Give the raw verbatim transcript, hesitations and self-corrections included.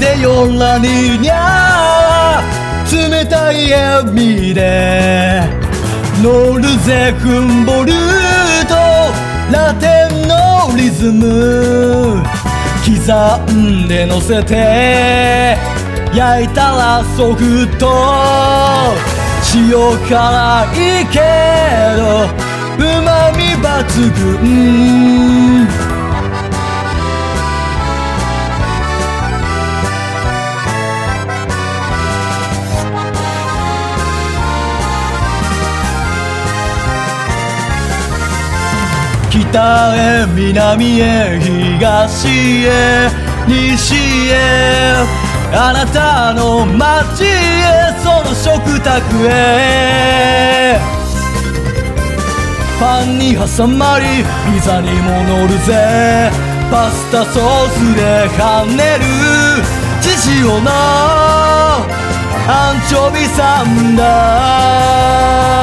で夜らににゃ冷たい闇で乗るぜふんぼるとラテンのリズム刻んで乗せて焼いたらソフト塩辛いけどうまみ抜群北へ南へ東へ西へあなたの街へその食卓へパンに挟まりピザにも乗るぜパスタソースで跳ねるジジオのアンチョビサンダー